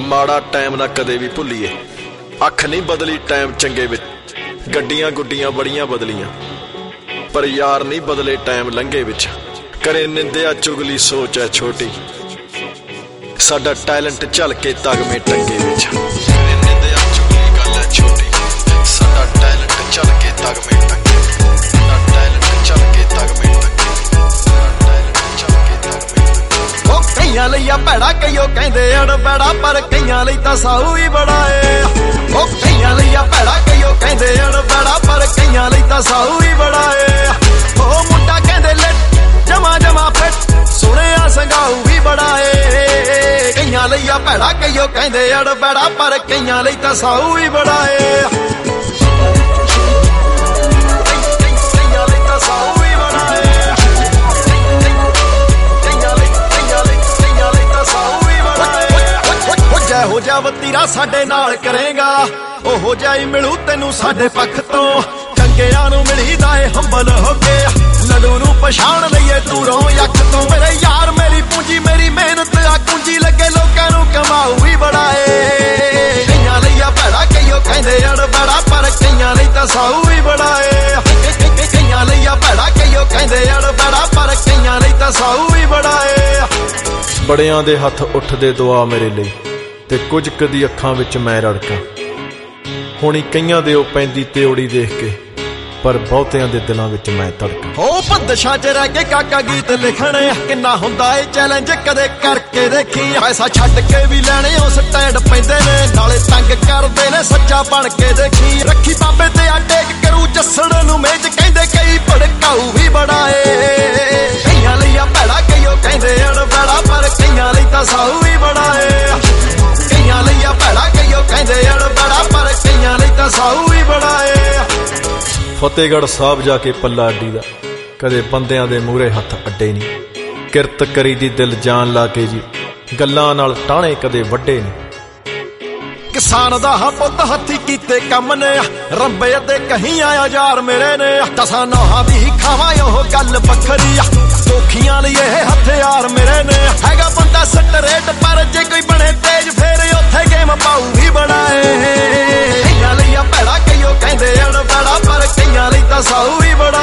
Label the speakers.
Speaker 1: माड़ा टाइम ना कदे भी भुल्लीए। अख नहीं बदली टाइम चंगे विच, गड्डियां गुड्डियां बड़ियां बदलियां, पर यार नहीं बदले टाइम लंघे विच। करे निंदिया चुगली सोच है छोटी, साडा टैलेंट झल के तगमे टंगे विच। करे निंदिया चुगली गल है छोटी, साडा टैलेंट झल के तगमे टंगे, साडा टैलेंट झल के तगमे टंगे, साडा टैलेंट झल के तगमे टंगे।
Speaker 2: ओ कईयां लईया भैड़ा कईओ कहंदे अड़बैड़ा, पर कईयां लई तां साहू ही बड़ा है। ओ कईयां लईया भैड़ा कईओ कहंदे अड़बैड़ा, पर कईयां लई तां साहू ही बड़ा है। ओ मुंडा कहंदे लिट जमा जमा फिट, सुनिया संगाऊ भी बड़ा है। कईयां लईया भैड़ा कईओ कहंदे अड़बैड़ा, पर कईयां लई तां साहू ही बड़ा है। हो जा वतीरा साडे नाल करेगा, ओहो जाई मिलू तेनू साडे पख तो। चंगियां नू मिलीदा है हंबल हो के, लडू नू पछाण लईए दूरों अख तो। मेरे यार मेरी पूंजी मेरी मेहनत आ कुंजी, लगे लोकां नू कमाऊ भी बड़ा है। कईयां लईया भैड़ा कईओ कहंदे अड़बैड़ा, पर कईयां लई तां साहू भी बड़ा है। कईयां लईया भैड़ा कईओ कहंदे अड़बैड़ा, पर कईयां लई तां साहू भी बड़ा है।
Speaker 1: बड़ियां दे हथ उठदे दुआ मेरे लई, ते कुछ कदी अखां विच मैं रड़का। हुणी कईयां दे ओ पैंदी त्योड़ी देख के, पर बहुतियां दे दिलां विच मैं धड़का।
Speaker 2: हो बंदशां च रह के काका गीत लिखणे, किन्ना हुंदा ए चैलेंज कदे करके देखी। पैसा छड्ड के भी लैणे ओ स्टैंड पैंदे ने, नाले तंग करदे ने सच्चा बण के देखी। रखी बाबे ते अटेक करू जस्सड़ नू मेज, कहंदे कई भड़काऊ भी बड़ा ए। कईयां लईया भैड़ा कईओ कहंदे अड़बैड़ा, पर कईयां लई तां साहू भी बड़ा ए। कईयां लईया भैड़ा कईओ कहंदे अड़बैड़ा, पर कईयां लई तां साहू भी बड़ा ए।
Speaker 1: फतेहगढ़ साहब जाके पल्ला अड्डी दा, कदे बंदियां दे मूहरे हथ अड्डे नहीं। किरत करी दी दिल जान ला के जी, गल्लां नाल टाणे कदे वड्डे नहीं।
Speaker 2: किसान दा हा पुत्त हत्थी कीते कम ने, रंबे ते कहीं आया यार मेरे ने। दसां नौहां दी खावां ओह गल बखरी, दोखियां लिए हथियार मेरे ने। हैगा बंदा स्ट्रेट, पर जे कोई बने तेज फेर उत्थे गेम पाऊ भी बड़ा है। कईयां लईया भैड़ा कईओ कहंदे अड़बैड़ा, पर कईयां लई तां साहू भी बड़ा